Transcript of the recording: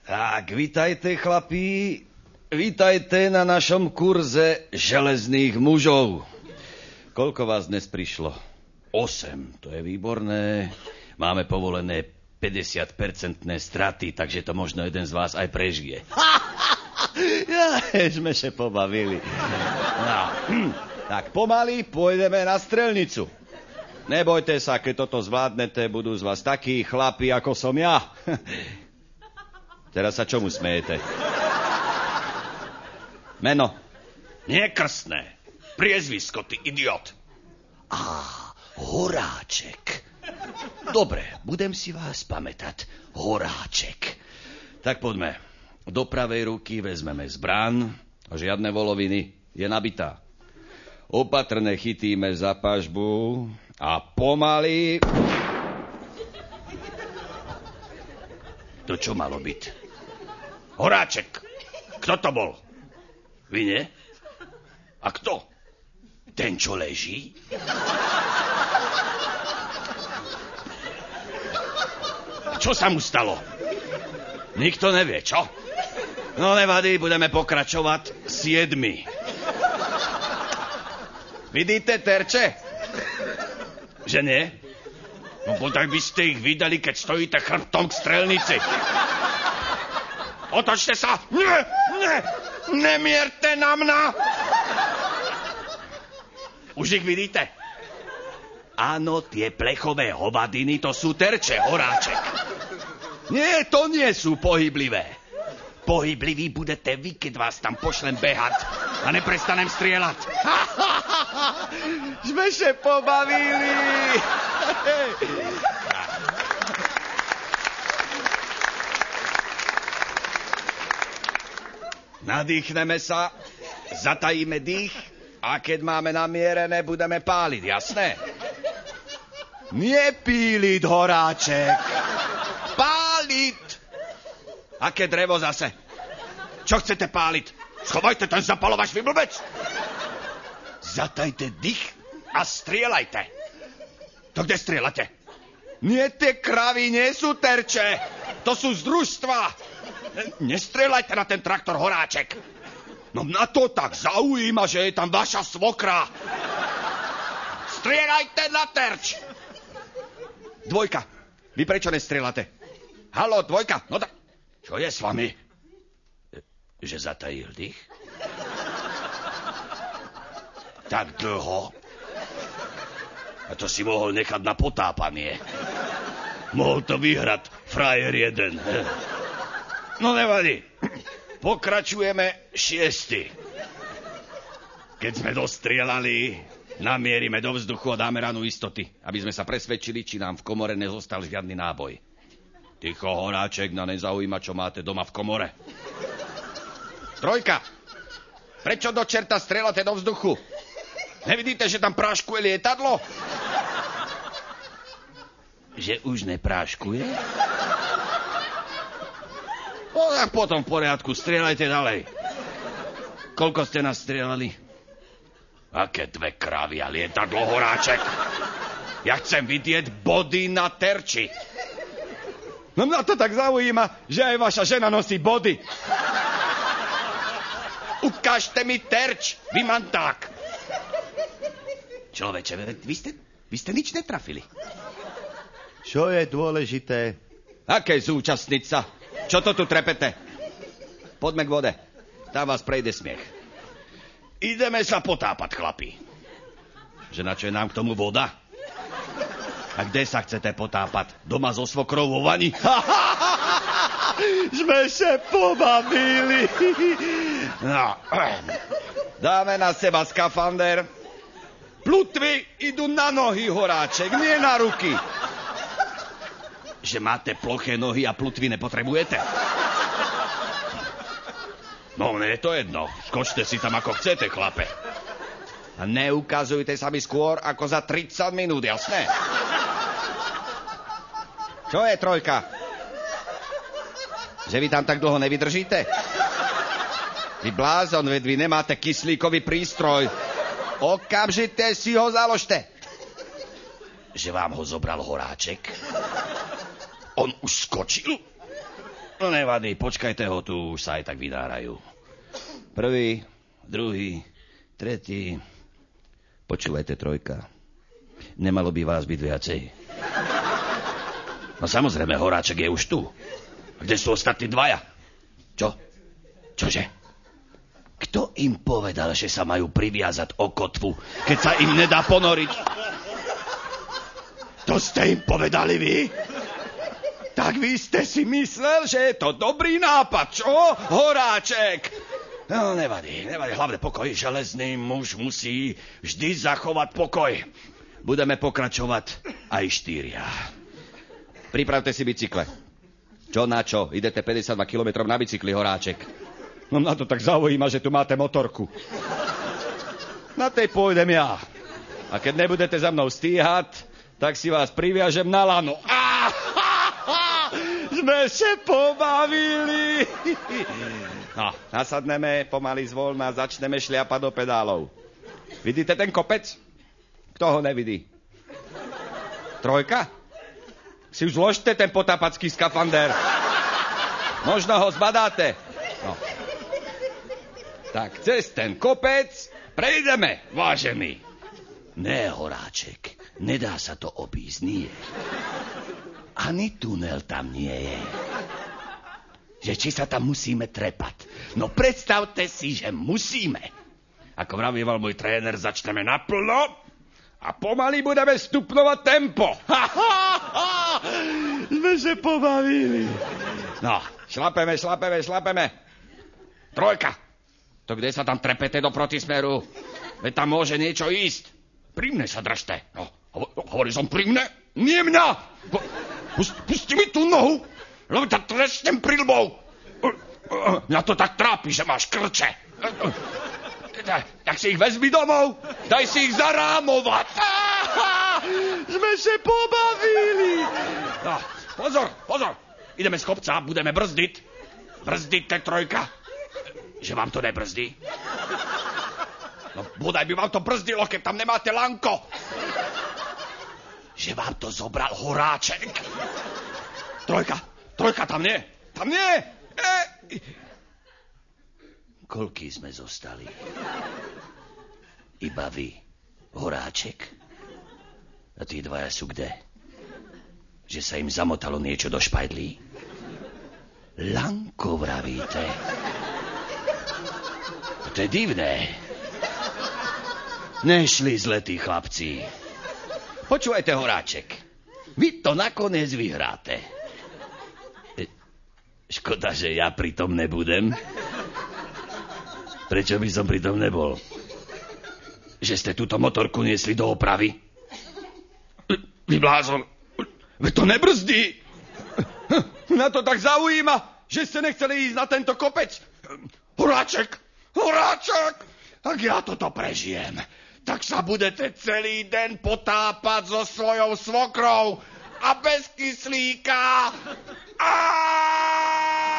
Tak, vitajte, chlapí. Vitajte na našom kurze železných mužov. Koľko vás dnes prišlo? 8, to je výborné. Máme povolené 50% straty, takže to možno jeden z vás aj prežije. Sme sa pobavili. No. Tak pomaly pôjdeme na strelnicu. Nebojte sa, keď toto zvládnete, budú z vás takí chlapi, ako som ja. Teraz sa čomu smejete? Meno? Nie krstné. Priezvisko, ty idiot. Horáček. Dobre, budem si vás pamätať. Horáček. Tak poďme. Do pravej ruky vezmeme zbraň. Žiadne voloviny. Je nabitá. Opatrne chytíme za pažbu a pomaly... To čo malo byť? Horáček. Kto to bol? Vy nie? A kto? Ten, čo leží? Čo sa mu stalo? Nikto nevie, čo? No nevadí, budeme pokračovať 7. Vidíte terče? Že nie? No bodaj by ste ich videli, keď stojíte chrbtom k strelnici. Otočte sa! Nemierte na mňa! Už ich vidíte? Áno, tie plechové hovadiny, to sú terče, Horáček. Nie, to nie sú pohyblivé. Pohybliví budete vy, keď vás tam pošlem behať a neprestanem strieľať. Sme sa pobavili. Nadýchneme sa, zatajíme dých a keď máme namierené, budeme páliť, jasné? Nie píliť, Horáček. Páliť. Aké drevo zase? Čo chcete páliť? Schovajte ten zapalovač, vy blbec. Zatajte dých a strieľajte. To kde strieľate? Nie, tie kravy nie sú terče. To sú z družstva. Nestrieľajte na ten traktor, Horáček. No na to tak zaujíma, že je tam vaša svokra. Strieľajte na terč. 2, vy prečo nestrieľate? Haló, 2, no tak... Čo je s vami? Že zatajil dých? Tak dlho. A to si mohol nechať na potápanie. Mohol to vyhrať frajer jeden. No nevadí. Pokračujeme 6. Keď sme dostrieľali, namierime do vzduchu a dáme ranu istoty, aby sme sa presvedčili, či nám v komore nezostal žiadny náboj. Ticho, Horáček, na nezaujíma, čo máte doma v komore. 3. Prečo do čerta strieľate do vzduchu? Nevidíte, že tam práškuje lietadlo? Že už nepráškuje? No tak potom v poriadku, strieľajte ďalej. Koľko ste nás strieľali? Aké 2 krávy a lietadlo, Horáček? Ja chcem vidieť body na terči. No mňa to tak zaujíma, že aj vaša žena nosí body. Ukážte mi terč, vy manták. Človeče, vy ste nič netrafili. Čo je dôležité? Aké zúčastnica? Čo to tu trepete? Poďme k vode. Tam vás prejde smiech. Ideme sa potápať, chlapi. Že na čo je nám k tomu voda? A kde sa chcete potápať? Doma so svokrou vo vani? Sme sa pobavili. No. Dáme na seba skafander. Plutvy idú na nohy, Horáček, nie na ruky. Že máte ploché nohy a plutvy nepotrebujete? No, nie je to jedno. Skočte si tam ako chcete, chlape. A neukazujte sa mi skôr ako za 30 minút, jasné? Čo je 3? Že vy tam tak dlho nevydržíte? Vy blázon, veď vy nemáte kyslíkový prístroj. Okamžite si ho založte. Že vám ho zobral Horáček? On už skočil? No nevadí, počkajte ho, tu už sa aj tak vydárajú. Prvý, druhý, tretí. Počúvajte, trojka. Nemalo by vás byť viacej. No samozrejme, Horáček je už tu. Kde sú ostatní dvaja? Čo? Čože? Kto im povedal, že sa majú priviazať o kotvu, keď sa im nedá ponoriť? To ste im povedali vy? Tak vy ste si myslel, že je to dobrý nápad, čo? Horáček! No, nevadí. Hlavne pokoj. Železný muž musí vždy zachovať pokoj. Budeme pokračovať aj 4. Pripravte si bicykle. Čo na čo? Idete 52 kilometrov na bicykli, Horáček. No na to tak zaujíma, že tu máte motorku. Na tej pôjdem ja. A keď nebudete za mnou stíhať, tak si vás priviažem na lano. Sme sa pobavili. No, nasadneme pomaly zvolna a začneme šliapať do pedálov. Vidíte ten kopec? Kto ho nevidí? Trojka? Si už zložte ten potápacký skafander. Možno ho zbadáte. No. Tak, cez ten kopec prejdeme, vážený. Ne, Horáček, nedá sa to obísť, nie. Ani tunel tam nie je. Že či sa tam musíme trepať. No predstavte si, že musíme. Ako vravieval môj tréner, začneme naplno a pomaly budeme stupnovať tempo. Sme sa pobavili. No, šlapeme. Trojka. To kde sa tam trepete do protismeru? Veď tam môže niečo ísť. Pri mne sa držte. No, hovoril som pri mne? Nie mňa. Pusti mi tú nohu, lebo ťa trestnem prilbou. Mňa to tak trápi, že máš krče. Tak si ich vezmi domov, daj si ich zarámovať. Sme sa pobavili. No, pozor. Ideme z kopca, budeme brzdiť. Brzdiť, trojka. Že vám to nebrzdí? No, bodaj by vám to brzdilo, keď tam nemáte lanko. Že vám to zobral Horáček. Trojka, tam nie. Koľký sme zostali? Iba vy, Horáček. A tí dvaja sú kde? Že sa im zamotalo niečo do špajdlí? Lanko vravíte? To je divné. Nešli zletí chlapci. Počúvajte, Horáček. Vy to nakoniec vyhráte. Škoda, že ja pritom nebudem. Prečo by som pritom nebol? Že ste túto motorku niesli do opravy? Vy blázon. Veď to nebrzdí. Na to tak zaujíma, že ste nechceli ísť na tento kopec. Horáček. Ak ja toto prežijem, tak sa budete celý deň potápať so svojou svokrou a bez kyslíka.